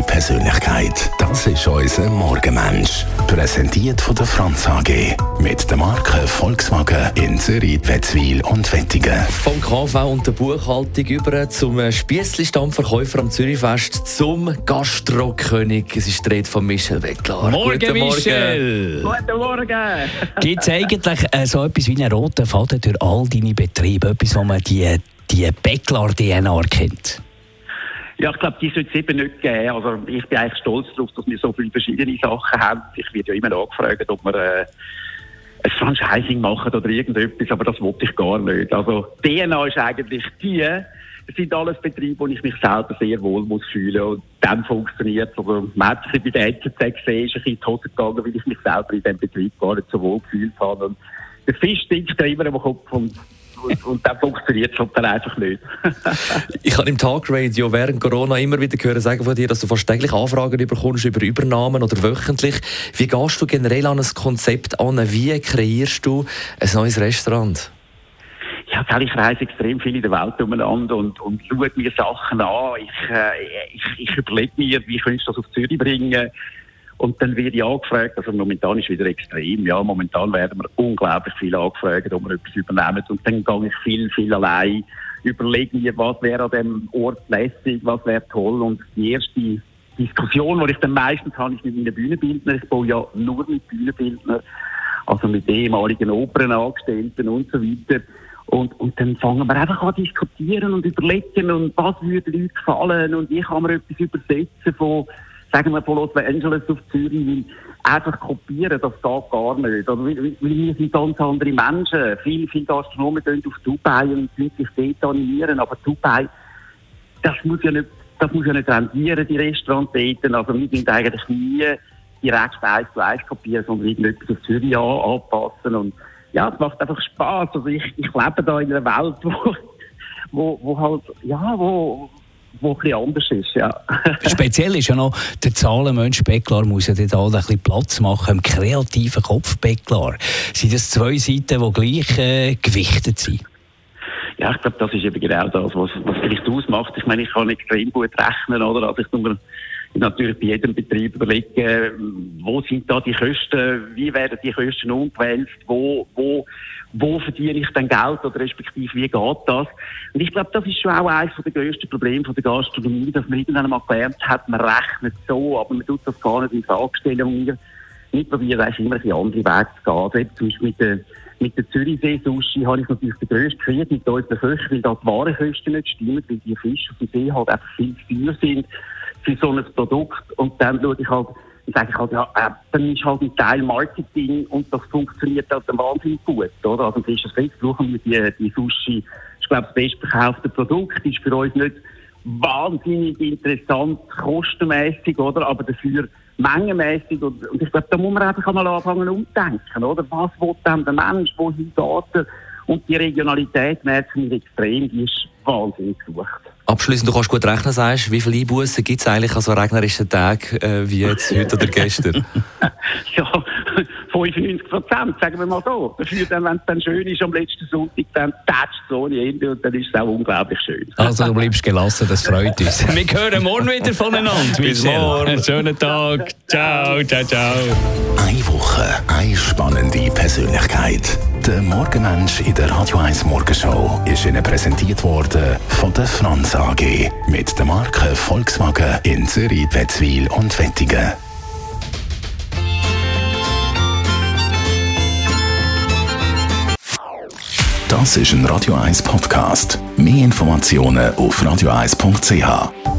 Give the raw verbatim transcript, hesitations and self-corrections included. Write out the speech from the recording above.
Persönlichkeit. Das ist unser Morgenmensch. Präsentiert von der Franz A G. Mit der Marke Volkswagen in Zürich, Wetzwil und Wettingen. Vom K V und der Buchhaltung über zum Spiessli-Stammverkäufer am Zürichfest zum Gastrokönig. Es ist die Rede von Michel Becklar. Morgen, Guten Morgen. Michel! Guten Morgen! Gibt es eigentlich äh, so etwas wie einen roten Faden durch all deine Betriebe? Etwas, wo man die, die Becklar-D N A kennt? Ja, ich glaube, die sollte es eben nicht geben. Also ich bin eigentlich stolz darauf, dass wir so viele verschiedene Sachen haben. Ich werde ja immer angefragt, ob wir äh, ein Franchising machen oder irgendetwas, aber das wollte ich gar nicht. Also D N A ist eigentlich die, das sind alles Betriebe, wo ich mich selber sehr wohl muss fühlen und dann funktioniert es. Also man hat sich bei der N Z Z gesehen, ist ein bisschen in die Hose gegangen, weil ich mich selber in diesem Betrieb gar nicht so wohl gefühlt habe. Und der Fisch stinkt ja immer im Kopf und Und, und dann funktioniert es dann einfach nicht. Ich habe im Talkradio während Corona immer wieder gehört sagen von dir, dass du fast täglich Anfragen bekommst über Übernahmen oder wöchentlich. Wie gehst du generell an ein Konzept an? Wie kreierst du ein neues Restaurant? Ja, ich reise extrem viel in der Welt umeinander und, und schaue mir Sachen an. Ich, äh, ich, ich überlege mir, wie könnte ich das auf Zürich bringen. Und dann werde ich angefragt, also momentan ist wieder extrem, ja, momentan werden wir unglaublich viel angefragt, ob wir etwas übernehmen. Und dann gehe ich viel, viel allein, überlege mir, was wäre an dem Ort lässig, was wäre toll. Und die erste Diskussion, die ich dann meistens habe, ist mit meinen Bühnenbildnern. Ich baue ja nur mit Bühnenbildnern, also mit ehemaligen Opernangestellten und so weiter. Und, und dann fangen wir einfach an zu diskutieren und überlegen, und was würde Leuten gefallen und wie kann man etwas übersetzen von, sagen wir, von Los Angeles auf Zürich, weil einfach kopieren, das geht gar nicht. Also, weil, weil wir sind ganz andere Menschen. Viele, viele Gastronomen gehen auf Dubai und sich dort animieren, aber Dubai, das muss ja nicht, das muss ja nicht rendieren, die Restaurants dort. Also wir sind eigentlich nie direkt eins zu eins kopieren, sondern irgendetwas auf Zürich an, anpassen. Und ja, es macht einfach Spass. Also ich, ich lebe da in einer Welt, wo, wo, wo halt, ja, wo, wo ein bisschen anders ist, ja. Speziell ist ja noch, der Zahlenmensch Becklar muss ja dort ein bisschen Platz machen, im kreativen Kopf Becklar. Sind das zwei Seiten, die gleich äh, gewichtet sind? Ja, ich glaube, das ist eben genau das, was, was vielleicht ausmacht. Ich meine, ich kann extrem gut rechnen, oder? Also ich tue mir natürlich bei jedem Betrieb überlegen, wo sind da die Kosten, wie werden die Kosten umgewälzt, wo, wo, wo verdiene ich dann Geld oder respektive wie geht das? Und ich glaube, das ist schon auch eines der grössten Probleme von der Gastronomie, dass man irgendwann mal gelernt hat, man rechnet so, aber man tut das gar nicht in Frage stellen. Und wir, wir probieren eigentlich immer ein andere Wege zu gehen. Also eben zum Beispiel mit der, mit der Zürichsee-Sushi habe ich natürlich den grössten Krieg mit unseren Köchen, weil da die Warenkosten nicht stimmen, weil die Fische auf dem See halt einfach viel zu teuer sind für so ein Produkt. Und dann schaue ich halt, dann sage ich halt, ja, äh, dann ist halt ein Teil Marketing und das funktioniert halt dann wahnsinnig gut, oder? Also im Fisch Fest brauchen wir die, die Sushi, ich glaube, das bestverkaufte Produkt ist für uns nicht wahnsinnig interessant, kostenmäßig, oder? Aber dafür mengenmäßig. Und, und ich glaube, da muss man einfach mal anfangen umdenken, oder? Was will denn der Mensch, wohin geht er? Und die Regionalität merken wir extrem, die ist wahnsinnig gesucht. Abschliessend, du kannst gut rechnen, sagst, wie viele Einbussen gibt es eigentlich an so regnerischen Tagen äh, wie jetzt heute oder gestern? Ja, fünfundneunzig Prozent, sagen wir mal so. Dafür, dann, wenn es dann schön ist am letzten Sonntag, dann tätscht es ohne Ende und dann ist es auch unglaublich schön. Also du bleibst gelassen, das freut uns. Wir hören morgen wieder voneinander. Bis morgen. Einen schönen Tag. Ciao, ciao, ciao. Eine Woche, eine spannende Persönlichkeit. Der Morgenmensch in der Radio eins Morgenshow ist Ihnen präsentiert worden von der Franz A G. Mit der Marke Volkswagen in Zürich, Wetzwil und Wettingen. Das ist ein Radio eins Podcast. Mehr Informationen auf radio eins punkt c h.